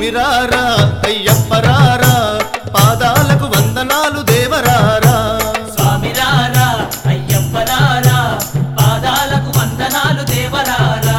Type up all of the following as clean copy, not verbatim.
స్వామి రారా అయ్యప్ప రారా పాదాలకు వందనాలు దేవరారా స్వామి రారా అయ్యప్ప రారా పాదాలకు వందనాలు దేవరారా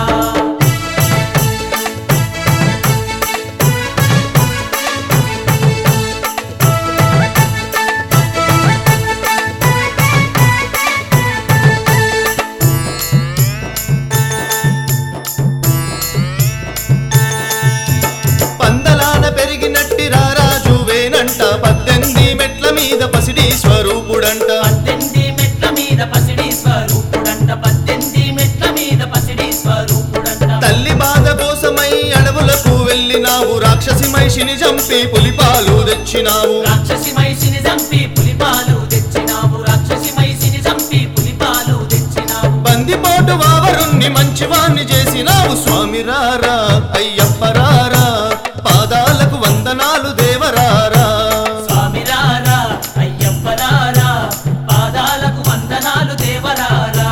పందలాన పెరిగినట్టి రారాజువేనంట 18 మెట్ల మీద పసిడి స్వరూపుడంట 18 మెట్ల మీద పసిడి స్వరూపుడంట 18 మెట్ల మీద పసిడి స్వరూపుడంట తల్లి బాధ కోసమై అడవులకు వెళ్ళినావు రాక్షసి మైషిని చంపి పులిపాలు తెచ్చినావు రాక్షసి మైసిని చంపి పులిపాలు తెచ్చినావు రాక్షసి మైసిని చంపి పులిపాలు తెచ్చినావు బందిపోటు వావరుణ్ణి మంచివాణ్ణి చేసినావు స్వామి రారా అయ్యప్ప రారా పాదాలకు వందనాలు దేవరారా స్వామి రారా అయ్యప్ప రారా పాదాలకు వందనాలు దేవరారా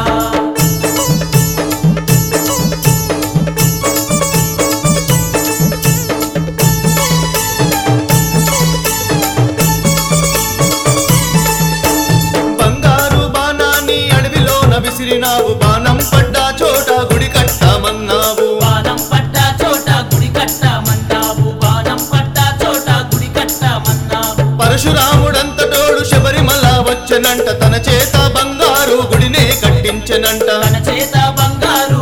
బంగారు బాణాన్ని అడవిలోన విసిరినావు బాణం పడ్డా చోట గుడి కట్టమన్నావు బాణం పడ్డా చోట గుడి కట్టమన్నావు బాణం పడ్డా చోట గుడి కట్టమన్నావు పరశురాముడంతటోడు శబరిమల వచ్చనంట తన చేత బంగారు గుడినే కట్టించనంట తన చేత బంగారు